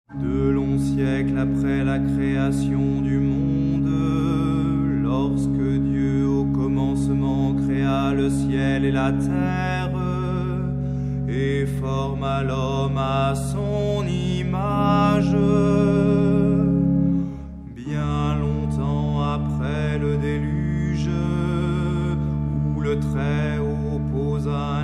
De longs siècles après la création du monde, lorsque Dieu au commencement créa le ciel et la terre, et forma l'homme à son image, bien longtemps après le déluge, où le Très-Haut posa